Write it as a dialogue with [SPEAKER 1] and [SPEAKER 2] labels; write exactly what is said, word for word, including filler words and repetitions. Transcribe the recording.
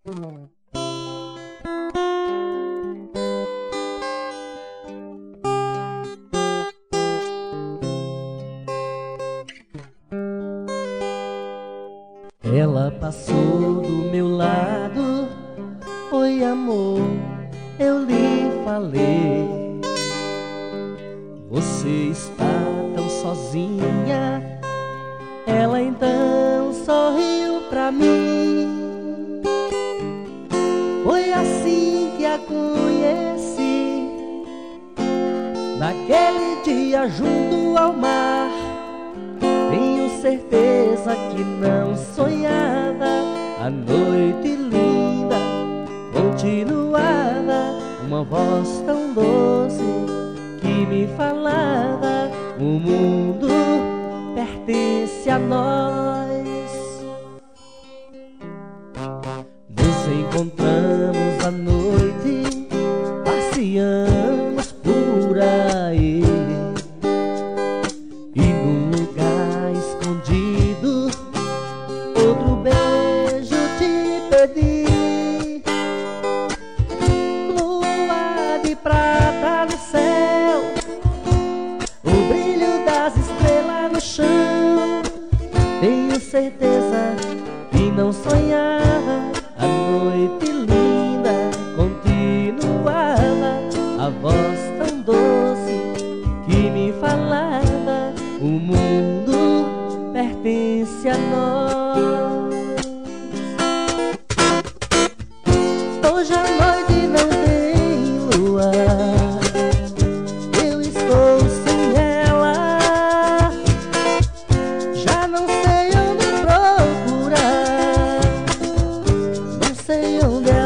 [SPEAKER 1] Ela passou do meu lado, oi amor, eu lhe falei. Você está tão sozinha. Ela então sorriu pra mim. Foi assim que a conheci, naquele dia junto ao mar. Tenho certeza que não sonhava. A noite linda continuava, uma voz tão doce que me falava: o mundo pertence a nós. Nos encontramos à noite, passeamos por aí, e num lugar escondido outro beijo te pedi. Lua de prata no céu, o brilho das estrelas no chão. Tenho certeza que não sonhava. A noite linda continuava, a voz tão doce que me falava: o mundo pertence a nós. Hoje a noite não tem lua, eu estou sem ela. Já não sei onde procurar, não sei onde